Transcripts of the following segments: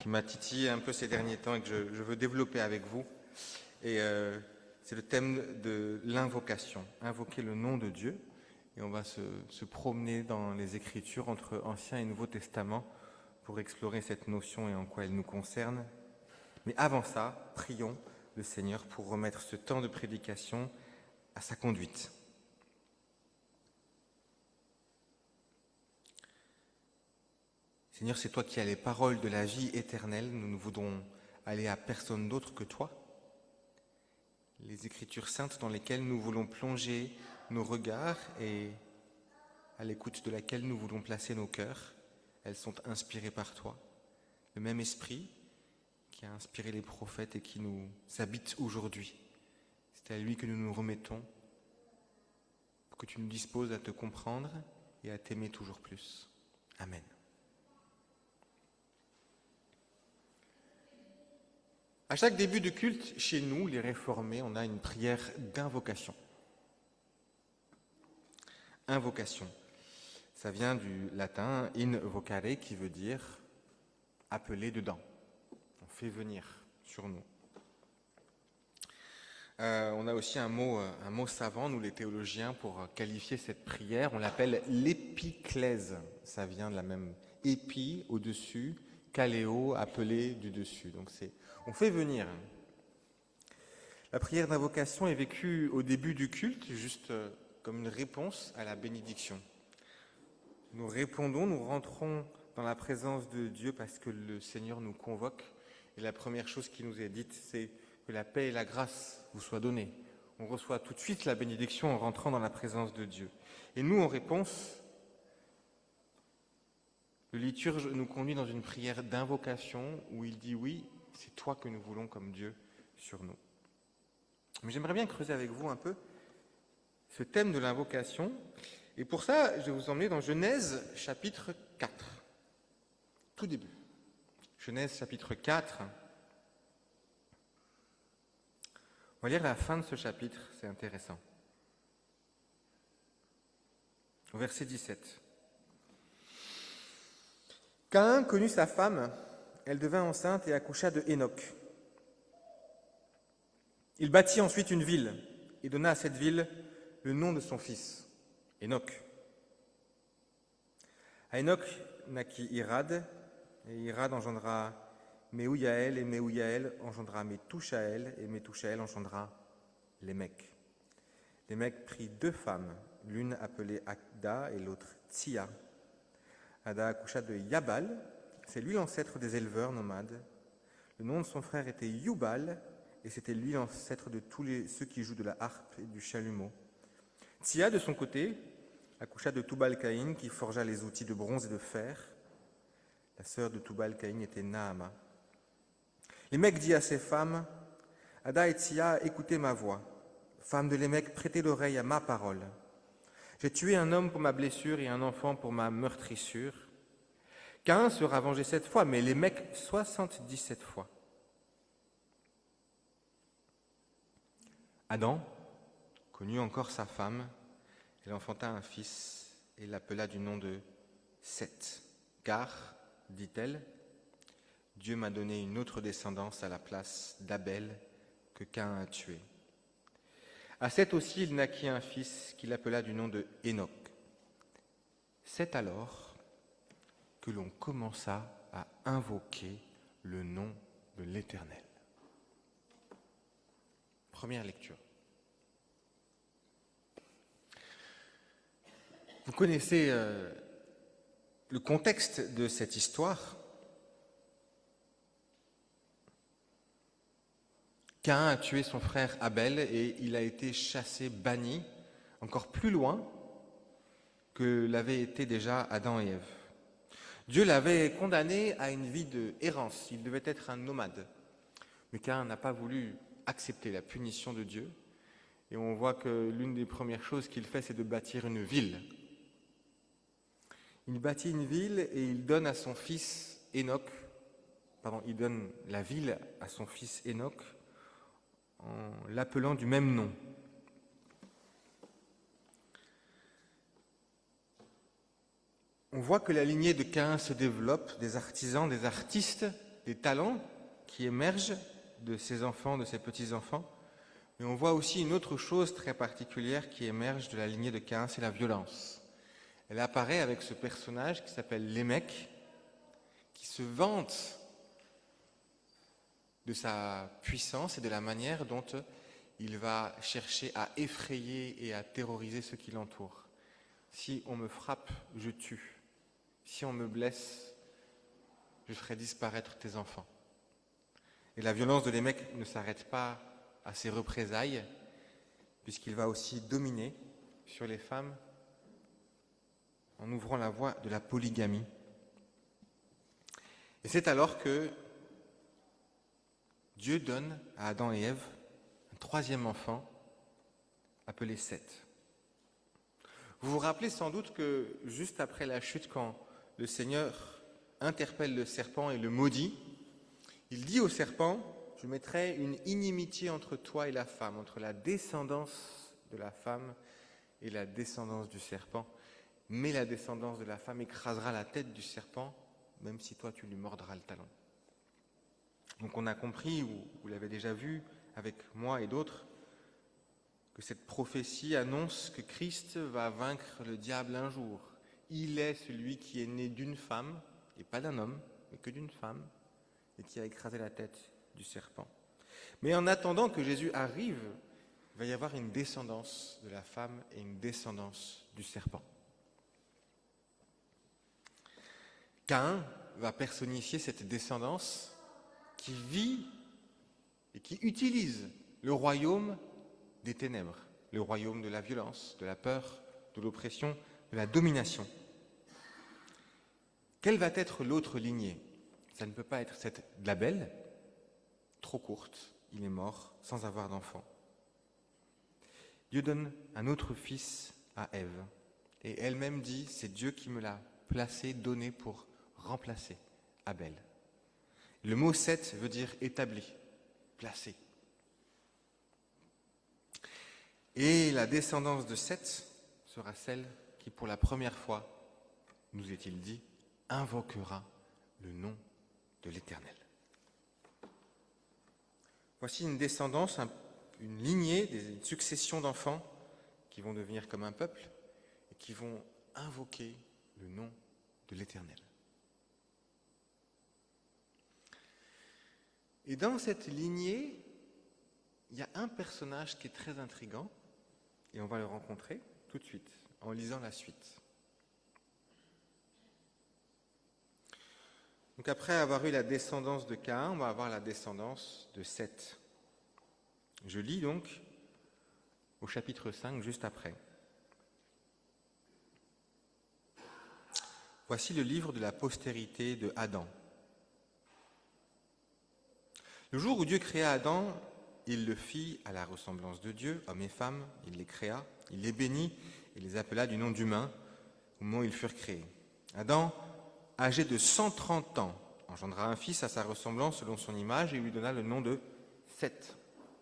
qui m'a titillé un peu ces derniers temps et que je veux développer avec vous. Et c'est le thème de l'invocation, invoquer le nom de Dieu. Et on va se promener dans les Écritures entre Ancien et Nouveau Testament pour explorer cette notion et en quoi elle nous concerne. Mais avant ça, prions le Seigneur pour remettre ce temps de prédication à sa conduite. Seigneur, c'est toi qui as les paroles de la vie éternelle. Nous ne voudrons aller à personne d'autre que toi. Les Écritures saintes dans lesquelles nous voulons plonger nos regards et à l'écoute de laquelle nous voulons placer nos cœurs, elles sont inspirées par toi. Le même esprit qui a inspiré les prophètes et qui nous habite aujourd'hui. C'est à lui que nous nous remettons pour que tu nous disposes à te comprendre et à t'aimer toujours plus. Amen. À chaque début de culte, chez nous, les réformés, on a une prière d'invocation. Invocation. Ça vient du latin in vocare, qui veut dire appeler dedans. On fait venir sur nous. On a aussi un mot savant, nous les théologiens, pour qualifier cette prière. On l'appelle l'épiclèse. Ça vient de la même épi au-dessus, caléo, appelé du dessus. Donc on fait venir. La prière d'invocation est vécue au début du culte, juste comme une réponse à la bénédiction. Nous répondons, nous rentrons dans la présence de Dieu parce que le Seigneur nous convoque. Et la première chose qui nous est dite, c'est que la paix et la grâce vous soient données. On reçoit tout de suite la bénédiction en rentrant dans la présence de Dieu. Et nous, en réponse, le liturge nous conduit dans une prière d'invocation où il dit oui, c'est toi que nous voulons comme Dieu sur nous. Mais j'aimerais bien creuser avec vous un peu ce thème de l'invocation. Et pour ça, je vais vous emmener dans Genèse chapitre 4. Tout début. Genèse chapitre 4. On va lire la fin de ce chapitre, c'est intéressant. Au verset 17. Caïn connut sa femme, elle devint enceinte et accoucha de Hénoc. Il bâtit ensuite une ville et donna à cette ville le nom de son fils, Hénoc. À Hénoc naquit Irad, et Irad engendra Méhouyaël, et Méhouyaël engendra Métouchaël, et Métouchaël engendra Lémec. Lémec prit 2 femmes, l'une appelée Ada et l'autre Tsia. Ada accoucha de Yabal, c'est lui l'ancêtre des éleveurs nomades. Le nom de son frère était Youbal, et c'était lui l'ancêtre de tous ceux qui jouent de la harpe et du chalumeau. Tsia, de son côté, accoucha de Toubal-Caïn, qui forgea les outils de bronze et de fer. La sœur de Toubal-Caïn était Naama. Lémec dit à ses femmes, Ada et Tsia, écoutez ma voix. Femmes de Lémec, prêtez l'oreille à ma parole. J'ai tué un homme pour ma blessure et un enfant pour ma meurtrissure. Caïn sera vengé 7 fois, mais Lémec 77 fois. Adam connut encore sa femme, elle enfanta un fils et l'appela du nom de Seth. Car, dit-elle, Dieu m'a donné une autre descendance à la place d'Abel que Caïn a tué. À Seth aussi, il naquit un fils qu'il appela du nom de Hénoc. C'est alors que l'on commença à invoquer le nom de l'Éternel. Première lecture. Vous connaissez le contexte de cette histoire. Caïn a tué son frère Abel et il a été chassé, banni, encore plus loin que l'avaient été déjà Adam et Ève. Dieu l'avait condamné à une vie de errance, il devait être un nomade. Mais Caïn n'a pas voulu accepter la punition de Dieu. Et on voit que l'une des premières choses qu'il fait, c'est de bâtir une ville. Il bâtit une ville et il donne à son fils Hénoc, il donne la ville à son fils Hénoc en l'appelant du même nom. On voit que la lignée de Caïn se développe, des artisans, des artistes des talents qui émergent de ces enfants, de ces petits-enfants, mais on voit aussi une autre chose très particulière qui émerge de la lignée de Caïn, c'est la violence. Elle apparaît avec ce personnage qui s'appelle Lémec, qui se vante de sa puissance et de la manière dont il va chercher à effrayer et à terroriser ceux qui l'entourent. Si on me frappe, je tue. Si on me blesse, je ferai disparaître tes enfants. Et la violence de Lémec ne s'arrête pas à ses représailles, puisqu'il va aussi dominer sur les femmes en ouvrant la voie de la polygamie. Et c'est alors que Dieu donne à Adam et Ève un troisième enfant appelé Seth. Vous vous rappelez sans doute que juste après la chute, quand le Seigneur interpelle le serpent et le maudit, il dit au serpent: je mettrai une inimitié entre toi et la femme, entre la descendance de la femme et la descendance du serpent, mais la descendance de la femme écrasera la tête du serpent, même si toi tu lui mordras le talon. Donc on a compris, ou vous l'avez déjà vu avec moi et d'autres, que cette prophétie annonce que Christ va vaincre le diable un jour. Il est celui qui est né d'une femme, et pas d'un homme, mais que d'une femme, et qui a écrasé la tête du serpent. Mais en attendant que Jésus arrive, il va y avoir une descendance de la femme et une descendance du serpent. Caïn va personnifier cette descendance qui vit et qui utilise le royaume des ténèbres, le royaume de la violence, de la peur, de l'oppression, de la domination. Quelle va être l'autre lignée ? Ça ne peut pas être cette d'Abel, trop courte, il est mort sans avoir d'enfant. Dieu donne un autre fils à Ève, et elle-même dit: c'est Dieu qui me l'a placé, donné pour remplacer Abel. Le mot Seth veut dire établi, placé. Et la descendance de Seth sera celle qui, pour la première fois, nous est-il dit, invoquera le nom de l'Éternel. Voici une descendance, une lignée, une succession d'enfants qui vont devenir comme un peuple et qui vont invoquer le nom de l'Éternel. Et dans cette lignée, il y a un personnage qui est très intriguant, et on va le rencontrer tout de suite, en lisant la suite. Donc après avoir eu la descendance de Caïn, on va avoir la descendance de Seth. Je lis donc au chapitre 5, juste après. Voici le livre de la postérité de Adam. Le jour où Dieu créa Adam, il le fit à la ressemblance de Dieu, hommes et femmes, il les créa, il les bénit et les appela du nom d'humains au moment où ils furent créés. Adam, âgé de 130 ans, engendra un fils à sa ressemblance selon son image et lui donna le nom de Seth.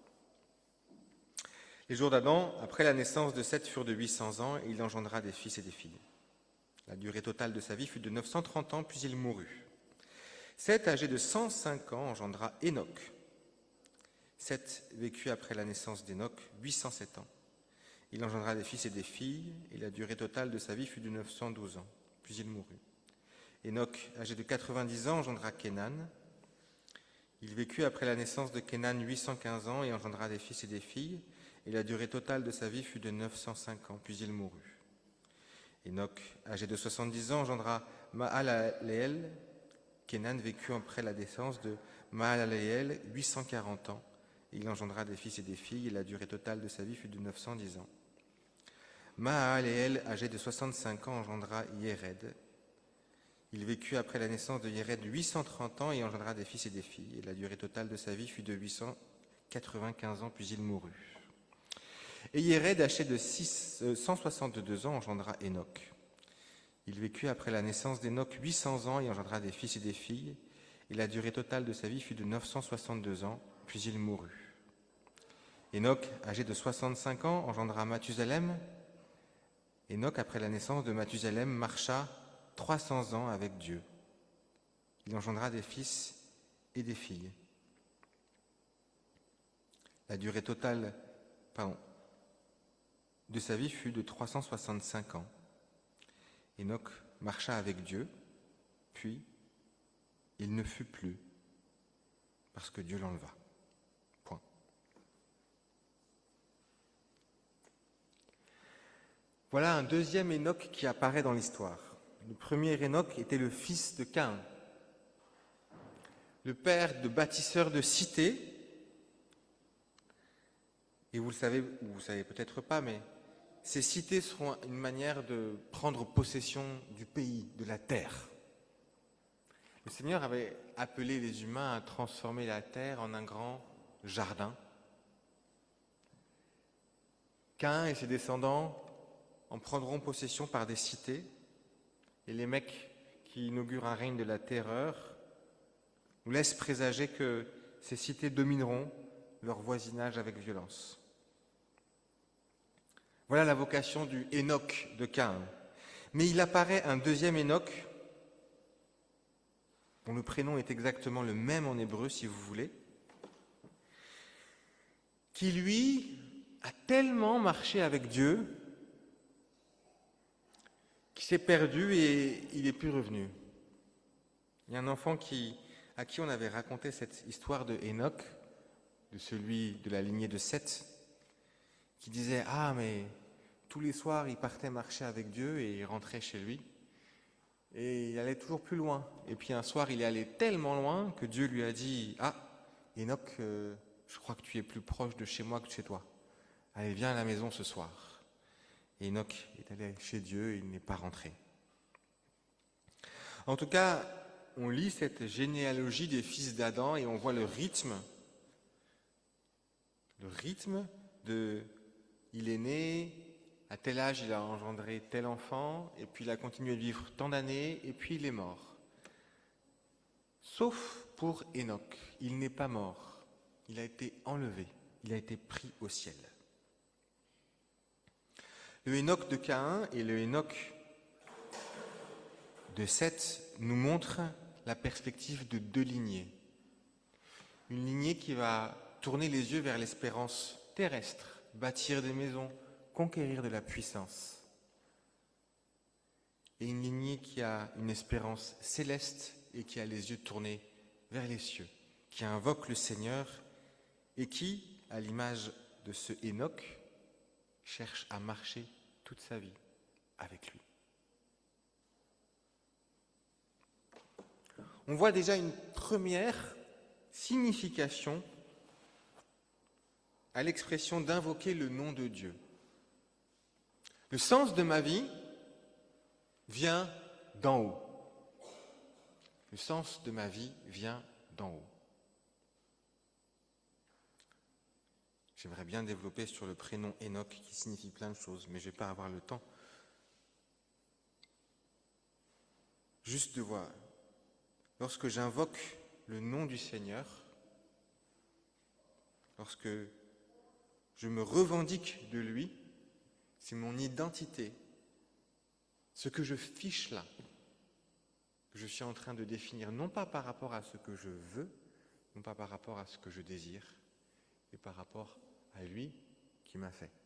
Les jours d'Adam, après la naissance de Seth, furent de 800 ans et il engendra des fils et des filles. La durée totale de sa vie fut de 930 ans, puis il mourut. Seth, âgé de 105 ans, engendra Enoch. Seth vécut après la naissance d'Enoch 807 ans. Il engendra des fils et des filles, et la durée totale de sa vie fut de 912 ans, puis il mourut. Enoch, âgé de 90 ans, engendra Kénan. Il vécut après la naissance de Kénan 815 ans et engendra des fils et des filles, et la durée totale de sa vie fut de 905 ans, puis il mourut. Enoch, âgé de 70 ans, engendra Mahalaleel. Kénan vécut après la naissance de Mahalaleel 840 ans. Il engendra des fils et des filles, et la durée totale de sa vie fut de 910 ans. Mahalaleel, âgé de 65 ans, engendra Yéred. Il vécut après la naissance de Yéred 830 ans et engendra des fils et des filles, et la durée totale de sa vie fut de 895 ans, puis il mourut. Et Yéred, âgé de 162 ans, engendra Enoch. Il vécut après la naissance d'Enoch 800 ans et engendra des fils et des filles, et la durée totale de sa vie fut de 962 ans, puis il mourut. Enoch, âgé de 65 ans, engendra Mathusalem. Enoch, après la naissance de Mathusalem, marcha 300 ans avec Dieu. Il engendra des fils et des filles. La durée totale de sa vie fut de 365 ans. Enoch marcha avec Dieu, puis il ne fut plus, parce que Dieu l'enleva. Point. Voilà un deuxième Enoch qui apparaît dans l'histoire. Le premier Enoch était le fils de Caïn, le père de bâtisseurs de cités. Et vous le savez, ou vous ne savez peut-être pas, mais ces cités seront une manière de prendre possession du pays, de la terre. Le Seigneur avait appelé les humains à transformer la terre en un grand jardin. Caïn et ses descendants en prendront possession par des cités, et les mecs qui inaugurent un règne de la terreur nous laissent présager que ces cités domineront leur voisinage avec violence. Voilà la vocation du Enoch de Caïn. Mais il apparaît un deuxième Enoch, dont le prénom est exactement le même en hébreu, si vous voulez, qui, lui, a tellement marché avec Dieu qu'il s'est perdu et il n'est plus revenu. Il y a un enfant à qui on avait raconté cette histoire de Enoch, de celui de la lignée de Seth, qui disait « Ah, mais tous les soirs, il partait marcher avec Dieu et il rentrait chez lui. Et il allait toujours plus loin. Et puis un soir, il est allé tellement loin que Dieu lui a dit « Ah, Enoch, je crois que tu es plus proche de chez moi que de chez toi. Allez, viens à la maison ce soir. » Et Enoch est allé chez Dieu et il n'est pas rentré. En tout cas, on lit cette généalogie des fils d'Adam et on voit le rythme de il est né, à tel âge il a engendré tel enfant, et puis il a continué de vivre tant d'années, et puis il est mort. Sauf pour Enoch, il n'est pas mort, il a été enlevé, il a été pris au ciel. Le Enoch de Caïn et le Enoch de Seth nous montrent la perspective de deux lignées. Une lignée qui va tourner les yeux vers l'espérance terrestre, bâtir des maisons, conquérir de la puissance. Et une lignée qui a une espérance céleste et qui a les yeux tournés vers les cieux, qui invoque le Seigneur et qui, à l'image de ce Enoch, cherche à marcher toute sa vie avec lui. On voit déjà une première signification à l'expression d'invoquer le nom de Dieu. Le sens de ma vie vient d'en haut. Le sens de ma vie vient d'en haut. J'aimerais bien développer sur le prénom Enoch qui signifie plein de choses, mais je ne vais pas avoir le temps. Juste de voir. Lorsque j'invoque le nom du Seigneur, lorsque je me revendique de lui, c'est mon identité, ce que je fiche là, que je suis en train de définir, non pas par rapport à ce que je veux, non pas par rapport à ce que je désire, mais par rapport à lui qui m'a fait.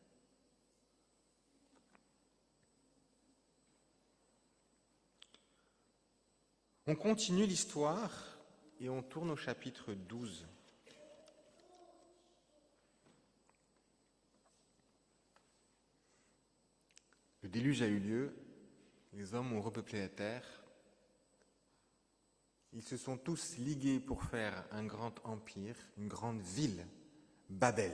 On continue l'histoire et on tourne au chapitre 12. Le déluge a eu lieu, les hommes ont repeuplé la terre, ils se sont tous ligués pour faire un grand empire, une grande ville, Babel.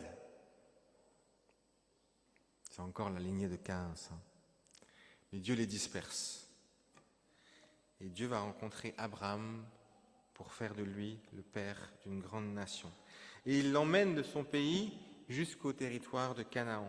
C'est encore la lignée de Caïn, ça. Mais Dieu les disperse. Et Dieu va rencontrer Abraham pour faire de lui le père d'une grande nation. Et il l'emmène de son pays jusqu'au territoire de Canaan.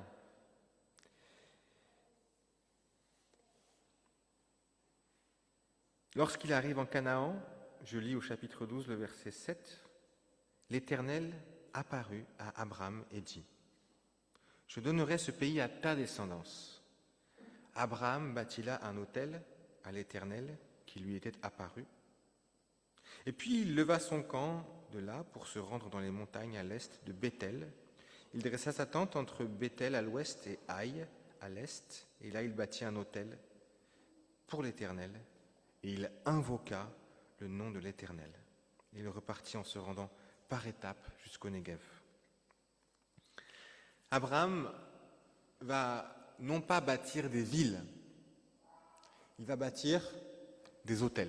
Lorsqu'il arrive en Canaan, je lis au chapitre 12, le verset 7, « L'Éternel apparut à Abraham et dit, « Je donnerai ce pays à ta descendance. » Abraham bâtit là un autel à l'Éternel qui lui était apparu. Et puis il leva son camp de là pour se rendre dans les montagnes à l'est de Béthel. Il dressa sa tente entre Béthel à l'ouest et Haï à l'est, et là il bâtit un autel pour l'Éternel, et il invoqua le nom de l'Éternel. Il repartit en se rendant par étapes jusqu'au Négev. Abraham va non pas bâtir des villes, il va bâtir des autels.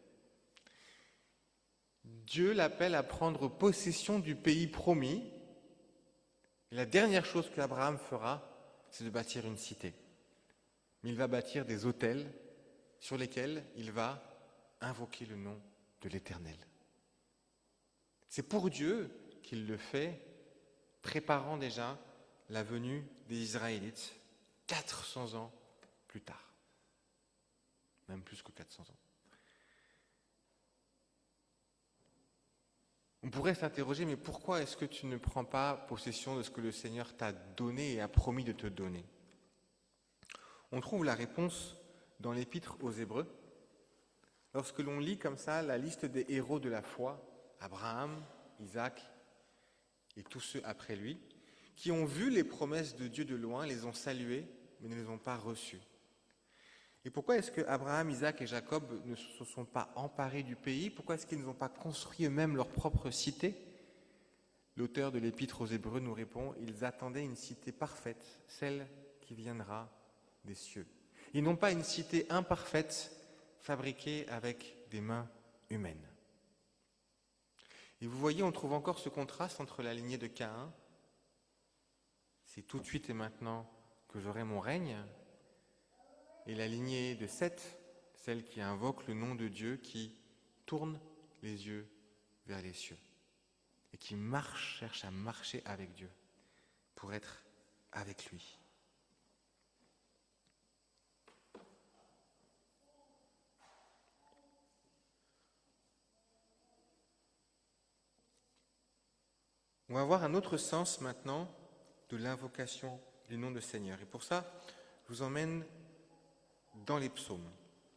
Dieu l'appelle à prendre possession du pays promis. Et la dernière chose qu'Abraham fera, c'est de bâtir une cité. Mais il va bâtir des autels sur lesquels il va invoquer le nom de l'Éternel. C'est pour Dieu qu'il le fait, préparant déjà la venue des Israélites 400 ans plus tard. Même plus que 400 ans. On pourrait s'interroger, mais pourquoi est-ce que tu ne prends pas possession de ce que le Seigneur t'a donné et a promis de te donner ? On trouve la réponse dans l'Épître aux Hébreux. Lorsque l'on lit comme ça la liste des héros de la foi, Abraham, Isaac et tous ceux après lui, qui ont vu les promesses de Dieu de loin, les ont saluées, mais ne les ont pas reçues. Et pourquoi est-ce que Abraham, Isaac et Jacob ne se sont pas emparés du pays ? Pourquoi est-ce qu'ils n'ont pas construit eux-mêmes leur propre cité ? L'auteur de l'Épître aux Hébreux nous répond « Ils attendaient une cité parfaite, celle qui viendra des cieux. Ils n'ont pas une cité imparfaite, fabriquée avec des mains humaines. » Et vous voyez, on trouve encore ce contraste entre la lignée de Caïn, c'est tout de suite et maintenant que j'aurai mon règne, et la lignée de Seth, celle qui invoque le nom de Dieu, qui tourne les yeux vers les cieux et qui cherche à marcher avec Dieu pour être avec lui. On va voir un autre sens maintenant de l'invocation du nom du Seigneur. Et pour ça, je vous emmène dans les psaumes.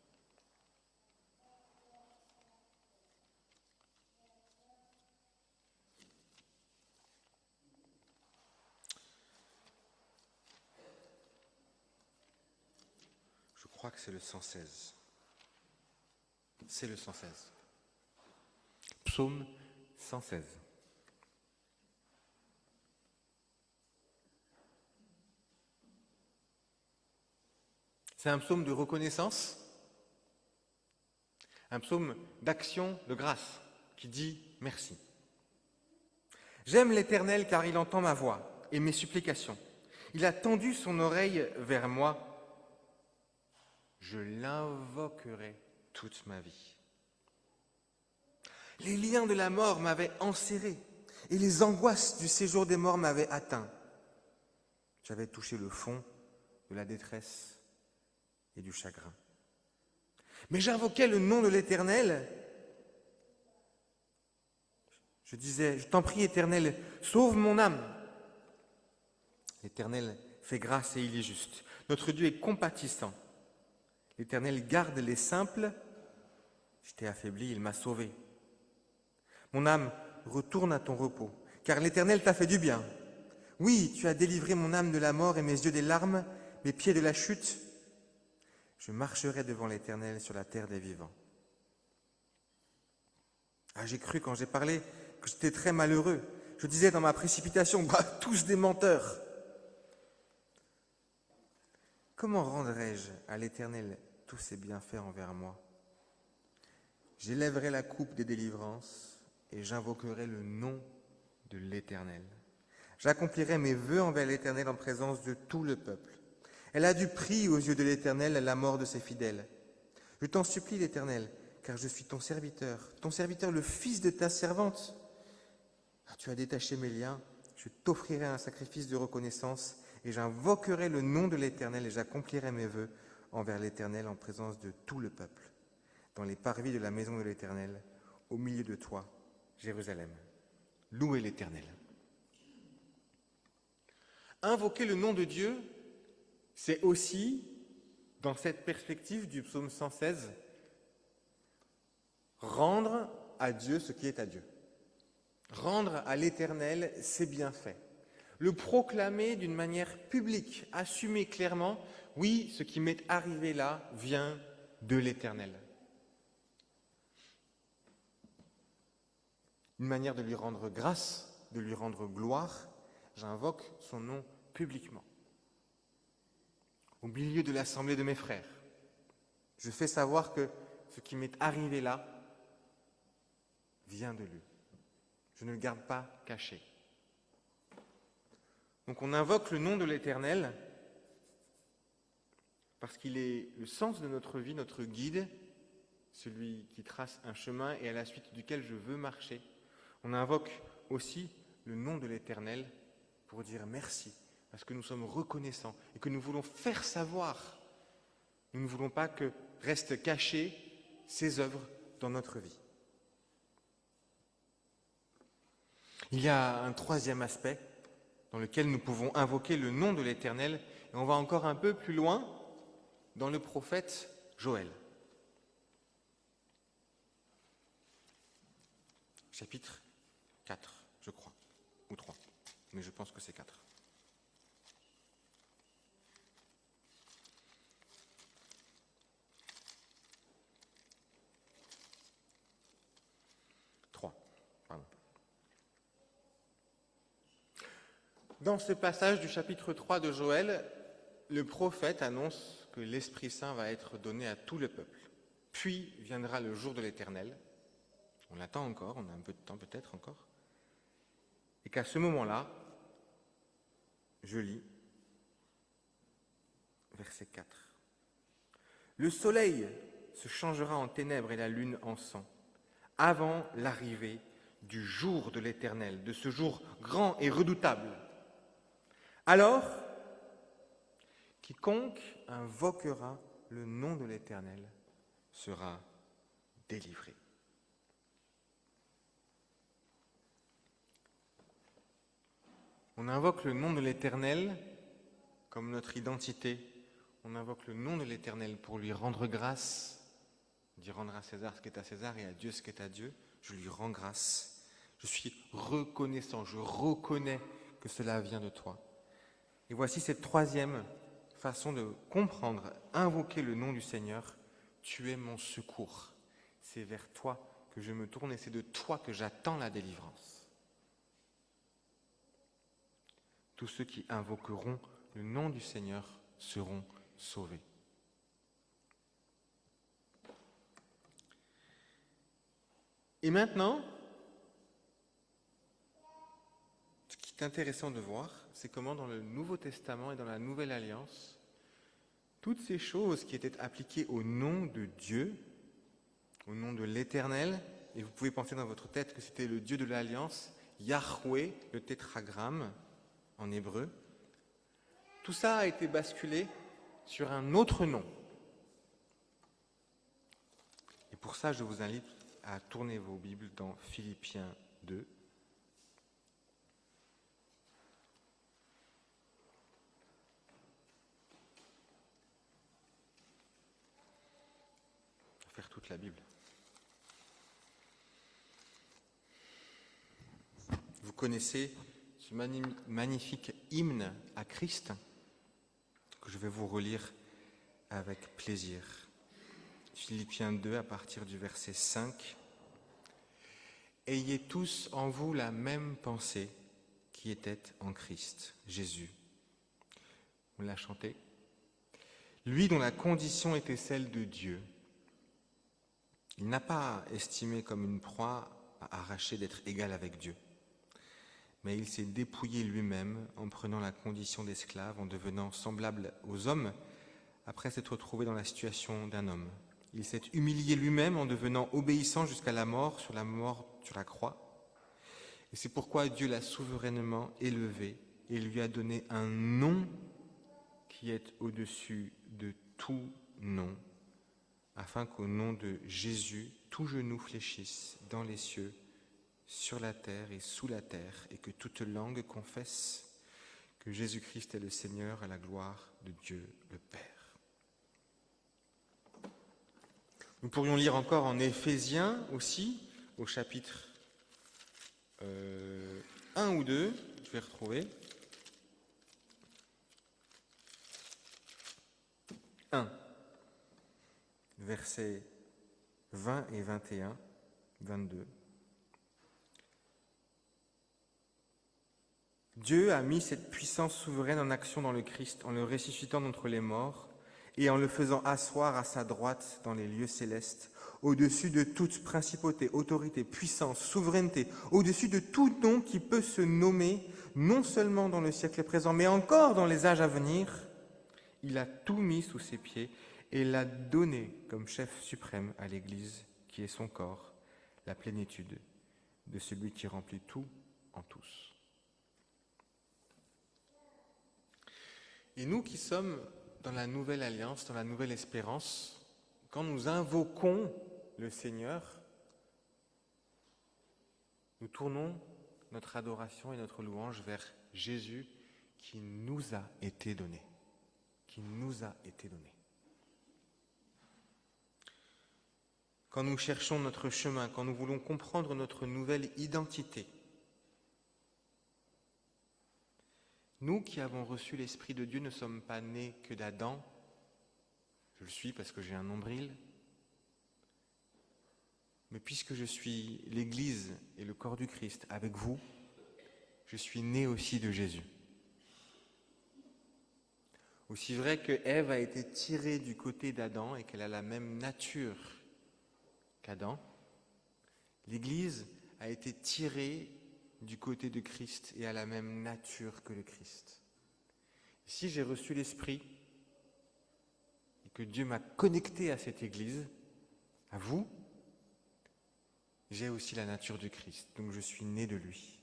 Je crois que c'est le 116. C'est le 116. Psaume 116. C'est un psaume de reconnaissance, un psaume d'action, de grâce, qui dit merci. J'aime l'Éternel car il entend ma voix et mes supplications. Il a tendu son oreille vers moi. Je l'invoquerai toute ma vie. Les liens de la mort m'avaient enserré et les angoisses du séjour des morts m'avaient atteint. J'avais touché le fond de la détresse et du chagrin. Mais j'invoquais le nom de l'Éternel. Je disais, je t'en prie, Éternel, sauve mon âme. L'Éternel fait grâce et il est juste. Notre Dieu est compatissant. L'Éternel garde les simples. J'étais affaibli, il m'a sauvé. Mon âme, retourne à ton repos, car l'Éternel t'a fait du bien. Oui, tu as délivré mon âme de la mort et mes yeux des larmes, mes pieds de la chute. Je marcherai devant l'Éternel sur la terre des vivants. Ah, j'ai cru quand j'ai parlé que j'étais très malheureux. Je disais dans ma précipitation, tous des menteurs. Comment rendrai-je à l'Éternel tous ses bienfaits envers moi ? J'élèverai la coupe des délivrances et j'invoquerai le nom de l'Éternel. J'accomplirai mes vœux envers l'Éternel en présence de tout le peuple. Elle a du prix aux yeux de l'Éternel la mort de ses fidèles. Je t'en supplie, l'Éternel, car je suis ton serviteur, le fils de ta servante. Tu as détaché mes liens, je t'offrirai un sacrifice de reconnaissance et j'invoquerai le nom de l'Éternel et j'accomplirai mes vœux envers l'Éternel en présence de tout le peuple, dans les parvis de la maison de l'Éternel, au milieu de toi, Jérusalem. Louez l'Éternel. Invoquer le nom de Dieu, c'est aussi, dans cette perspective du psaume 116, rendre à Dieu ce qui est à Dieu. Rendre à l'Éternel ses bienfaits. Le proclamer d'une manière publique, assumer clairement, oui, ce qui m'est arrivé là vient de l'Éternel. Une manière de lui rendre grâce, de lui rendre gloire, j'invoque son nom publiquement. Au milieu de l'assemblée de mes frères, je fais savoir que ce qui m'est arrivé là vient de lui. Je ne le garde pas caché. Donc on invoque le nom de l'Éternel parce qu'il est le sens de notre vie, notre guide, celui qui trace un chemin et à la suite duquel je veux marcher. On invoque aussi le nom de l'Éternel pour dire merci, parce que nous sommes reconnaissants et que nous voulons faire savoir. Nous ne voulons pas que restent cachées ses œuvres dans notre vie. Il y a un troisième aspect dans lequel nous pouvons invoquer le nom de l'Éternel, et on va encore un peu plus loin dans le prophète Joël. Chapitre 4, je crois, ou 3, mais je pense que c'est 4. Dans ce passage du chapitre 3 de Joël, le prophète annonce que l'Esprit Saint va être donné à tout le peuple. Puis viendra le jour de l'Éternel. On l'attend encore, on a un peu de temps peut-être encore. Et qu'à ce moment-là, je lis verset 4. Le soleil se changera en ténèbres et la lune en sang, avant l'arrivée du jour de l'Éternel, de ce jour grand et redoutable. Alors, quiconque invoquera le nom de l'Éternel sera délivré. On invoque le nom de l'Éternel comme notre identité. On invoque le nom de l'Éternel pour lui rendre grâce, dit rendre à César ce qui est à César et à Dieu ce qui est à Dieu. Je lui rends grâce. Je suis reconnaissant, je reconnais que cela vient de toi. Et voici cette troisième façon de comprendre, invoquer le nom du Seigneur. Tu es mon secours. C'est vers toi que je me tourne et c'est de toi que j'attends la délivrance. Tous ceux qui invoqueront le nom du Seigneur seront sauvés. Et maintenant, ce qui est intéressant de voir, c'est comment dans le Nouveau Testament et dans la Nouvelle Alliance, toutes ces choses qui étaient appliquées au nom de Dieu, au nom de l'Éternel, et vous pouvez penser dans votre tête que c'était le Dieu de l'Alliance, Yahweh, le tétragramme en hébreu, tout ça a été basculé sur un autre nom. Et pour ça, je vous invite à tourner vos Bibles dans Philippiens 2. Faire toute la Bible. Vous connaissez ce magnifique hymne à Christ que je vais vous relire avec plaisir. Philippiens 2 à partir du verset 5. Ayez tous en vous la même pensée qui était en Christ, Jésus. On l'a chanté. Lui dont la condition était celle de Dieu. Il n'a pas estimé comme une proie à arracher d'être égal avec Dieu. Mais il s'est dépouillé lui-même en prenant la condition d'esclave, en devenant semblable aux hommes, après s'être trouvé dans la situation d'un homme. Il s'est humilié lui-même en devenant obéissant jusqu'à la mort sur la croix. Et c'est pourquoi Dieu l'a souverainement élevé et lui a donné un nom qui est au-dessus de tout nom, afin qu'au nom de Jésus, tout genou fléchisse dans les cieux, sur la terre et sous la terre, et que toute langue confesse que Jésus-Christ est le Seigneur à la gloire de Dieu le Père. Nous pourrions lire encore en Éphésiens aussi, au chapitre un ou deux, je vais retrouver. 1, versets 20 et 21, 22. Dieu a mis cette puissance souveraine en action dans le Christ en le ressuscitant d'entre les morts et en le faisant asseoir à sa droite dans les lieux célestes, au-dessus de toute principauté, autorité, puissance, souveraineté, au-dessus de tout nom qui peut se nommer, non seulement dans le siècle présent, mais encore dans les âges à venir. Il a tout mis sous ses pieds et l'a donné comme chef suprême à l'Église, qui est son corps, la plénitude de celui qui remplit tout en tous. Et nous qui sommes dans la nouvelle alliance, dans la nouvelle espérance, quand nous invoquons le Seigneur, nous tournons notre adoration et notre louange vers Jésus qui nous a été donné. Qui nous a été donné. Quand nous cherchons notre chemin, quand nous voulons comprendre notre nouvelle identité, nous qui avons reçu l'Esprit de Dieu ne sommes pas nés que d'Adam. Je le suis parce que j'ai un nombril. Mais puisque je suis l'Église et le corps du Christ avec vous, je suis né aussi de Jésus. Aussi vrai que Ève a été tirée du côté d'Adam et qu'elle a la même nature qu'Adam, l'Église a été tirée du côté de Christ et a la même nature que le Christ. Si j'ai reçu l'Esprit et que Dieu m'a connecté à cette Église, à vous, j'ai aussi la nature du Christ, donc je suis né de lui.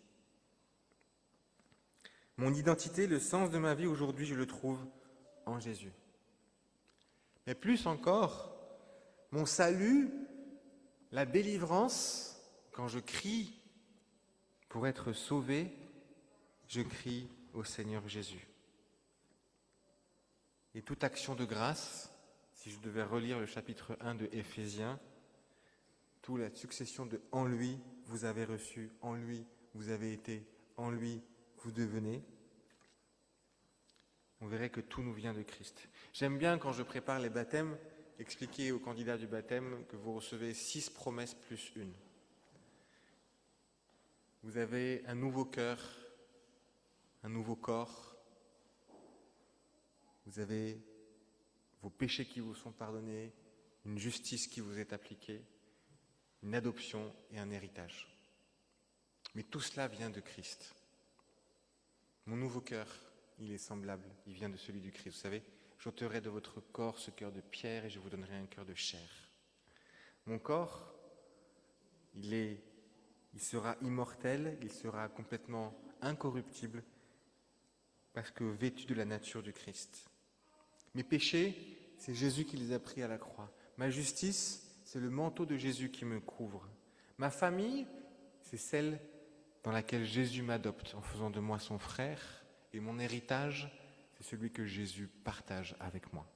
Mon identité, le sens de ma vie aujourd'hui, je le trouve en Jésus. Mais plus encore, mon salut, la délivrance, quand je crie pour être sauvé, je crie au Seigneur Jésus. Et toute action de grâce, si je devais relire le chapitre 1 de Éphésiens, toute la succession de « en lui, vous avez reçu »,« en lui, vous avez été »,« en lui, vous devenez », on verrait que tout nous vient de Christ. J'aime bien, quand je prépare les baptêmes, expliquer aux candidats du baptême que vous recevez 6 promesses plus une. Vous avez un nouveau cœur, un nouveau corps. Vous avez vos péchés qui vous sont pardonnés, une justice qui vous est appliquée, une adoption et un héritage. Mais tout cela vient de Christ. Mon nouveau cœur, il est semblable, il vient de celui du Christ. Vous savez, j'ôterai de votre corps ce cœur de pierre et je vous donnerai un cœur de chair. Mon corps, il sera immortel, il sera complètement incorruptible parce que vêtu de la nature du Christ. Mes péchés, c'est Jésus qui les a pris à la croix. Ma justice, c'est le manteau de Jésus qui me couvre. Ma famille, c'est celle dans laquelle Jésus m'adopte en faisant de moi son frère. Et mon héritage, c'est celui que Jésus partage avec moi.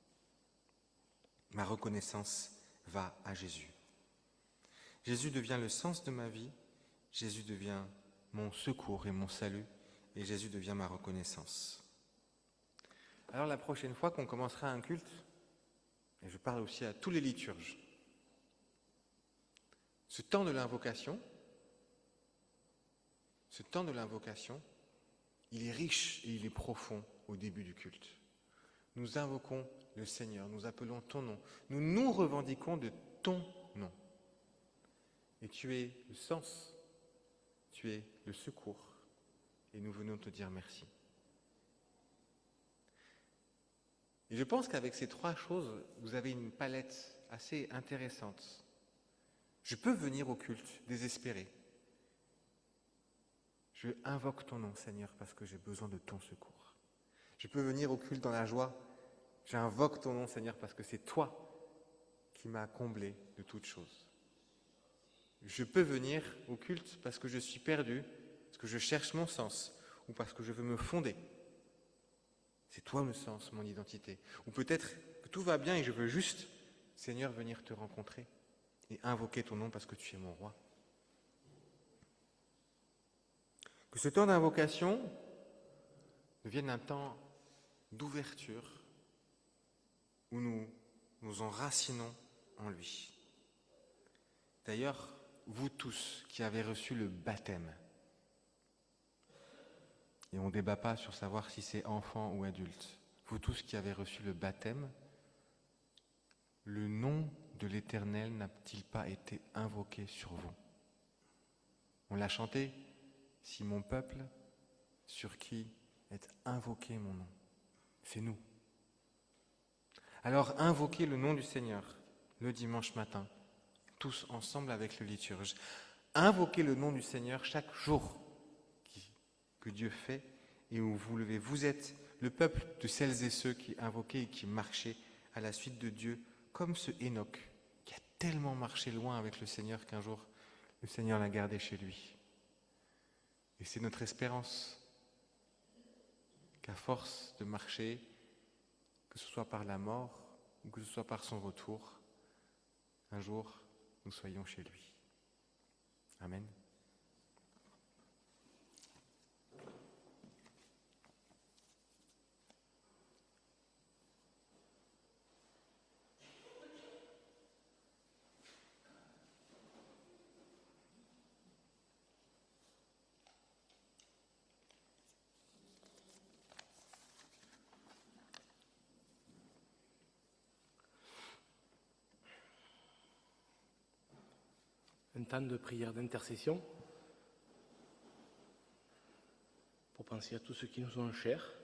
Ma reconnaissance va à Jésus. Jésus devient le sens de ma vie, Jésus devient mon secours et mon salut, et Jésus devient ma reconnaissance. Alors la prochaine fois qu'on commencera un culte, et je parle aussi à tous les liturges, ce temps de l'invocation, il est riche et il est profond au début du culte. Nous invoquons le Seigneur, nous appelons ton nom, nous nous revendiquons de ton nom. Et tu es le sens, tu es le secours, et nous venons te dire merci. Et je pense qu'avec ces 3 choses, vous avez une palette assez intéressante. Je peux venir au culte désespéré. Je invoque ton nom, Seigneur, parce que j'ai besoin de ton secours. Je peux venir au culte dans la joie. J'invoque ton nom, Seigneur, parce que c'est toi qui m'as comblé de toutes choses. Je peux venir au culte parce que je suis perdu, parce que je cherche mon sens, ou parce que je veux me fonder. C'est toi le sens, mon identité. Ou peut-être que tout va bien et je veux juste, Seigneur, venir te rencontrer et invoquer ton nom parce que tu es mon roi. Que ce temps d'invocation devienne un temps d'ouverture où nous nous enracinons en lui. D'ailleurs, vous tous qui avez reçu le baptême, et on ne débat pas sur savoir si c'est enfant ou adulte, vous tous qui avez reçu le baptême, le nom de l'Éternel n'a-t-il pas été invoqué sur vous? On l'a chanté, si mon peuple, sur qui est invoqué mon nom, c'est nous. Alors invoquez le nom du Seigneur le dimanche matin, tous ensemble avec le liturge. Invoquez le nom du Seigneur chaque jour que Dieu fait et où vous levez. Vous êtes le peuple de celles et ceux qui invoquaient et qui marchaient à la suite de Dieu, comme ce Hénoch qui a tellement marché loin avec le Seigneur qu'un jour le Seigneur l'a gardé chez lui. Et c'est notre espérance qu'à force de marcher, que ce soit par la mort ou que ce soit par son retour, un jour nous soyons chez lui. Amen. Un temps de prière d'intercession pour penser à tous ceux qui nous sont chers.